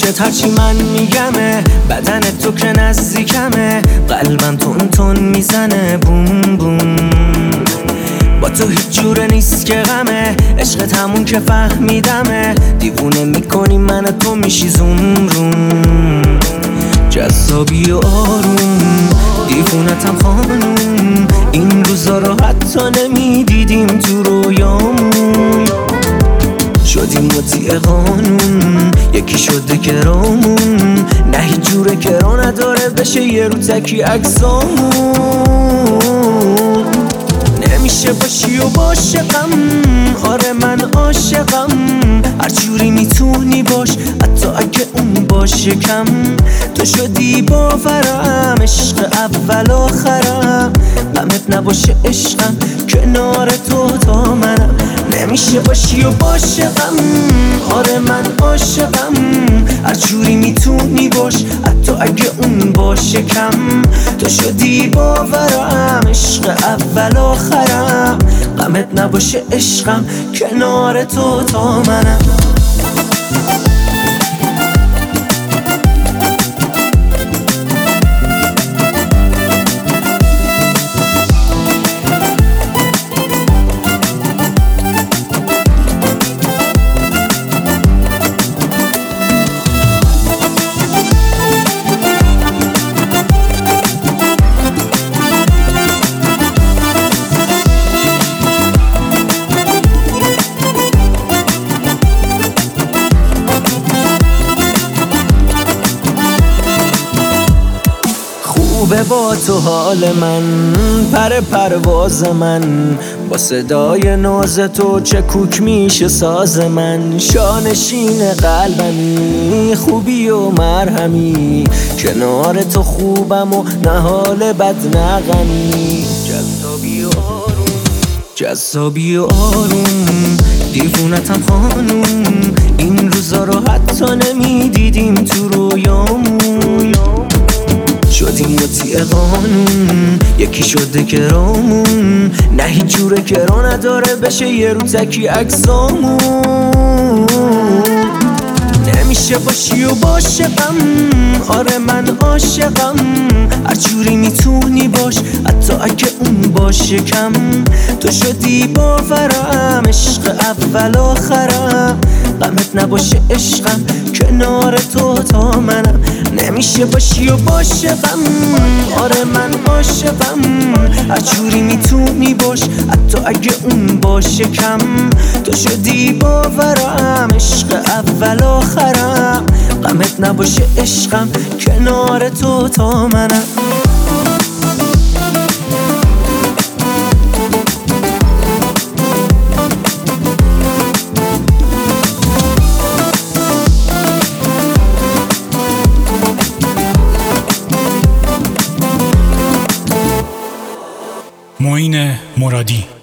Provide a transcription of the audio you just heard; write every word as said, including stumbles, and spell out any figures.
عشقت هرچی من میگمه، بدن تو که نزدیکمه، قلبم تون تون میزنه بوم بوم. با تو هیچ جوره نیست که غمه، عشقت همون که فهمیدمه، دیوونه میکنی من تو میشی زوم روم. جذابی و آروم دیوونتم خانوم، این روزا رو حتی نمیدیدیم تو رویامون. شدیم مطیع قانون، یکی شده کرامون، نه هیچ جوره که را نداره بشه یه رو تکی اجزامون. نمیشه باشی و عاشقم، آره من عاشقم، هر جوری میتونی باش حتی اگه اون باشه کم. تو شدی باورم، عشق اول آخرم، غمت نباشه عشقم، کنار تو تا منم. نمیشه باشی و عاشقم، آره من عاشقم، هر جوری میتونی باش حتی اگه اون باشه کم. تو شدی باورم، عشق اول آخرم، غمت نباشه عشقم، کنار تو تا منم. خوبه با تو حال من، پر پرواز من، با صدای ناز تو چه کوک میشه ساز من. شانشین قلبمی، خوبی و مرهمی، کنار تو خوبم و نه حال بد نه غمی. جذابی و آروم جذابی و آروم دیوونتم خانوم، این روزا رو حتی نمیدیدیم تو رویامون. شدیم مطیع قانون، یکی شده کرامون، نه هیچ جوره که را نداره بشه یه رو تکی اجزامون. نمیشه باشی و عاشقم، آره من عاشقم، هر جوری میتونی باش حتی اگه اون باشه کم. تو شدی باورم، عشق اول آخرم، غمت نباشه عشقم، کنار تو تا منم. نمیشه باشی و عاشقم، آره من عاشقم، هر جوری میتونی باش حتی اگه اون باشه کم. تو شدی باورم، عشق اول آخرم، غمت نباشه عشقم، کنار تو تا منم. معین مرادی.